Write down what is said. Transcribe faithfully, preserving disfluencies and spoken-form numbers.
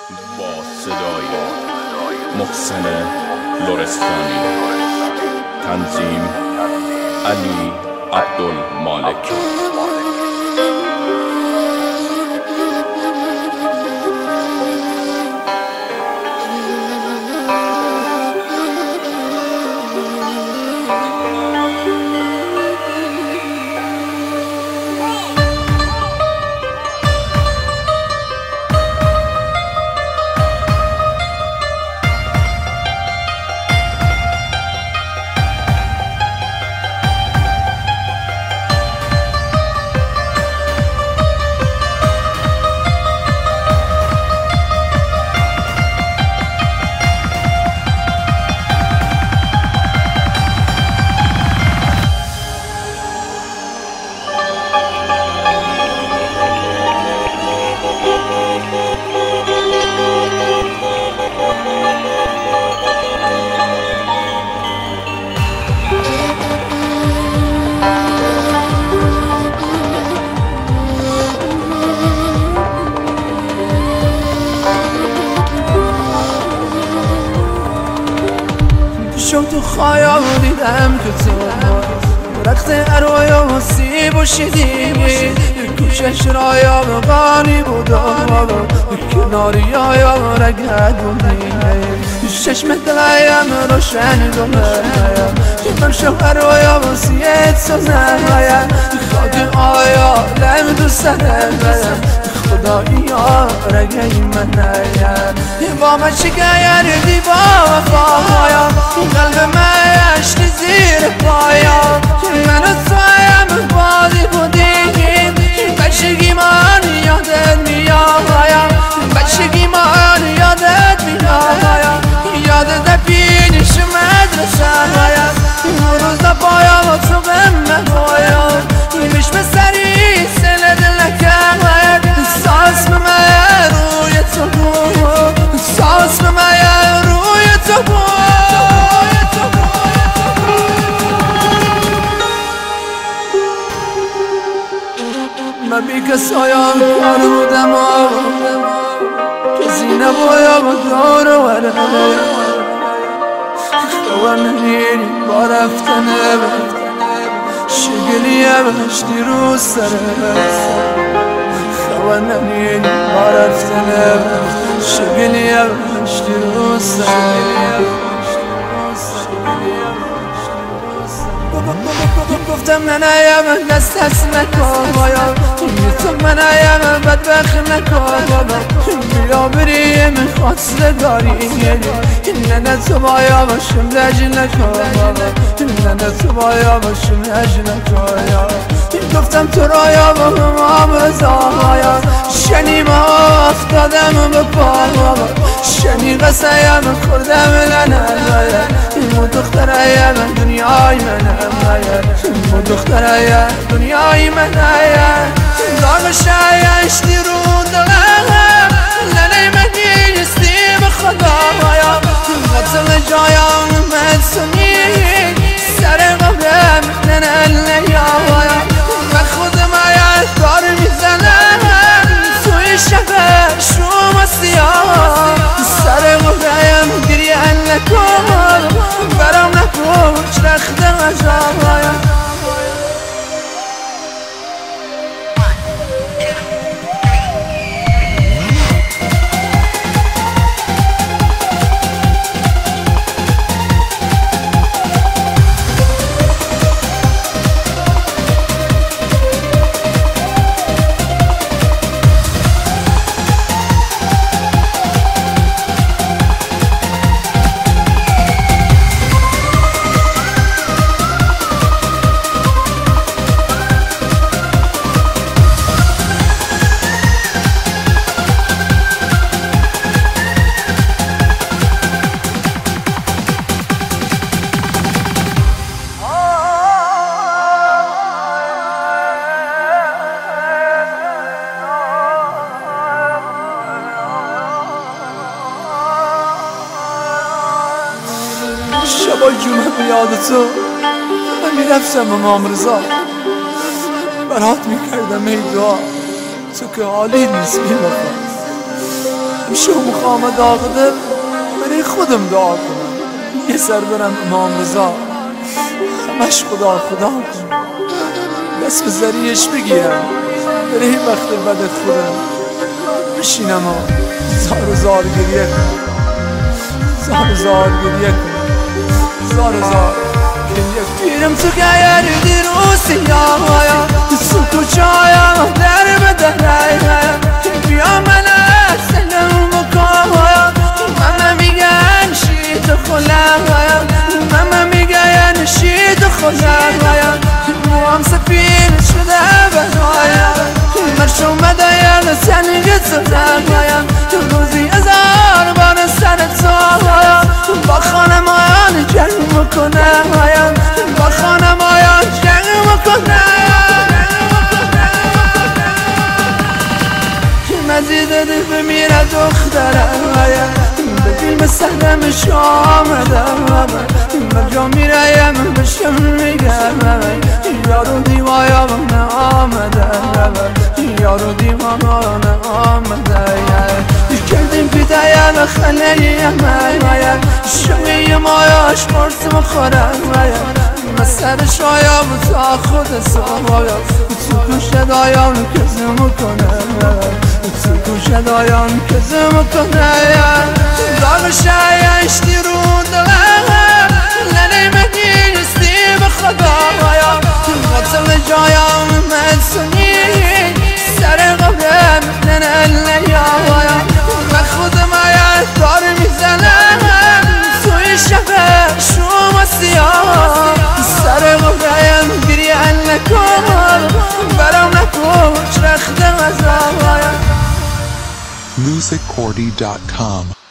با صدای محسن لرستانی، تنظیم علی عبدالمالک. شو تو خیال دیدم که تو رخت ارویا و سیب و شدیدی کوشش رایا و غانی بودا کناری آیا رگد بودی ششم دلایم روشن دومه من شو ارویا و سیب سازم خاکی آیا لم دوست دارم خدایی ها رگی من نیم با من شکایر دی با وفایا قلب من عشق زیر پایا من و تویم بازی بودیم بچگی من یادت میایم بچگی من یادت میایم یادت پیش مدرسه اون روزا پایا و تو به من پایا میش به سری سل دل نکرد ساس به من روی تو بود ساس به من روی تو بود من بی کسایم کار بودم کسی نبایم دار و وره خواهر نمیری با رفتنه شگلیه بشتی رو سره خواهر نمیری با رفتنه شگلیه بشتی رو سره گفتم نه نیم دست دست نکن بایا تو من نیم بدبخت نکن بابا بیا بریم خواستره داری نه نه تو بایا باشم لج نکن بابا نه نه تو بایا باشم لج نکن گفتم تو رایا با هم رضایا شنی ما افتادم به پا بابا شنی قصایم خوردم لنه مو دختره من دنیای منم مو دختره دنیای منم داغ شایشتی رو دلم لنه مگی استی به خدایا قتل جایم منسونی سر قبرم لنه لیایا و خودم آید کار میزنم توی شبه شوم سیاه سر قبرم گریه نکن برام نپوش رخت غجایا شبای جمعه به یاد تو من میرفتم امام رضا برات میکردم ای دعا تو که حالی نیست بی وفا میشه مخوام داغ دل برای خودم دعا کنم، یه سر برم امام رضا همش خدا خدا کنم، دست به ذریعش بگیرم برای وقت بدت خودم بشینم و زار زار گریه کنم، زار زار گریه کنم، زار زار گریه کنم. پیرم تو گیر دیروز سیاهایا تو کوچه‌هایا در بدهایا بیا من سلام بکنم، ماما میگن شید خلایا، ماما میگن شید خلایا، موام سفید شده بهایا، مرش اومده یا سنگ سردایا، روزی هزار بار سرت سایا، با خانمان جنگ میکنه با خانمان جنگ میکنه. مزید دل بمیره دخترم ببین سهرم شامدم من جا میرایم بشم میگم یارو دیوایا من آمدم یارو دیوانا آمده کردیم بیدایم خلیه من شوی مایاش پرس مخورم من سر شایم تا خود سوایا تو گوشه دایم کزم کنم تو گوشه دایم کزم کنم داغ شایشتی رو دلم نمیدیستی به خدایا قتل جایم منسونی سر قبرم ننالیا و خودم آید دار میزنم توی شبه شوم سیاه سر قبرم گریه نکن برام نکن رخت غذایا. music cordy dot com